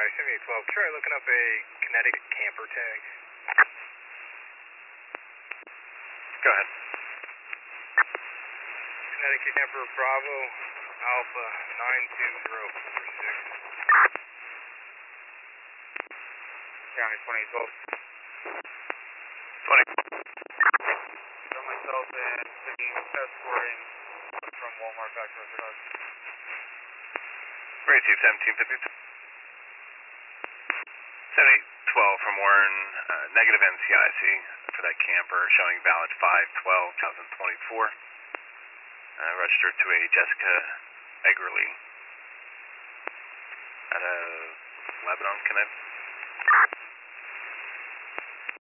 NCI 7812. Try looking up a Connecticut camper tag. Go ahead. Connecticut camper Bravo Alpha 92046. County 2012. 20. So myself and taking escorting from Walmart back to Orthodox. Receive 1752. 7812 from Warren, negative NCIC for that camper, showing valid 5/12/2024. Registered to a Jessica Eggerly at Lebanon, Connecticut.